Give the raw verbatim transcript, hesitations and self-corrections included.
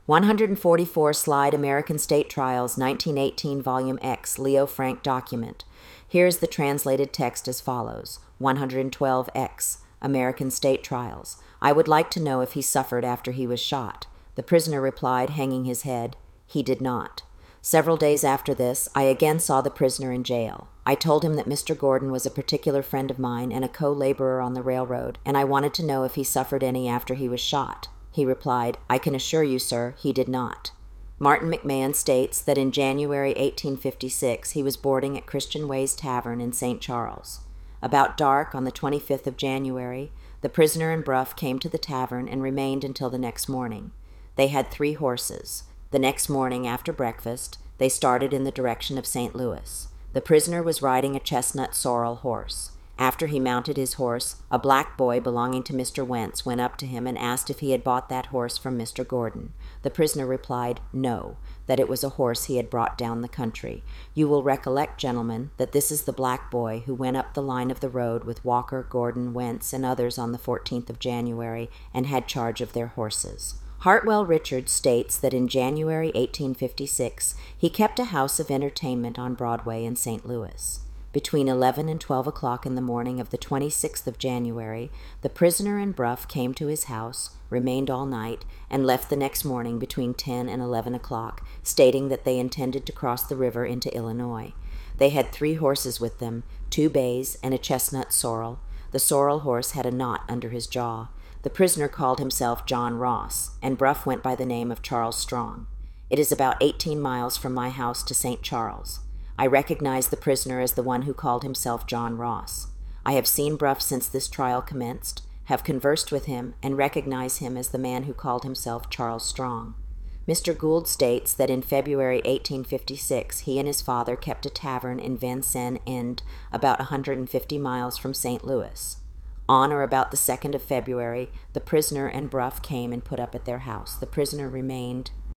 one forty-four Slide American State Trials, nineteen eighteen, Volume X, Leo Frank document. Here's the translated text as follows. one twelve X, American State Trials. I would like to know if he suffered after he was shot. The prisoner replied, hanging his head, he did not. Several days after this, I again saw the prisoner in jail. I told him that Mister Gordon was a particular friend of mine and a co-laborer on the railroad, and I wanted to know if he suffered any after he was shot. He replied, I can assure you, sir, he did not. Martin McMahon states that in January eighteen fifty-six he was boarding at Christian Way's Tavern in Saint Charles. About dark on the twenty-fifth of January, the prisoner and Bruff came to the tavern and remained until the next morning. They had three horses. The next morning, after breakfast, they started in the direction of Saint Louis. The prisoner was riding a chestnut sorrel horse. After he mounted his horse, a black boy belonging to Mister Wentz went up to him and asked if he had bought that horse from Mister Gordon. The prisoner replied, no, that it was a horse he had brought down the country. You will recollect, gentlemen, that this is the black boy who went up the line of the road with Walker, Gordon, Wentz, and others on the fourteenth of January and had charge of their horses. Hartwell Richards states that in January eighteen fifty-six he kept a house of entertainment on Broadway in Saint Louis. Between eleven and twelve o'clock in the morning of the twenty-sixth of January, the prisoner and Bruff came to his house, remained all night, and left the next morning between ten and eleven o'clock, stating that they intended to cross the river into Illinois. They had three horses with them, two bays and a chestnut sorrel. The sorrel horse had a knot under his jaw. The prisoner called himself John Ross, and Bruff went by the name of Charles Strong. It is about eighteen miles from my house to Saint Charles. I recognize the prisoner as the one who called himself John Ross. I have seen Bruff since this trial commenced, have conversed with him, and recognize him as the man who called himself Charles Strong. Mister Gould states that in February eighteen fifty-six he and his father kept a tavern in Vincennes End, about one hundred fifty miles from Saint Louis. On or about the second of February, the prisoner and Bruff came and put up at their house. The prisoner remained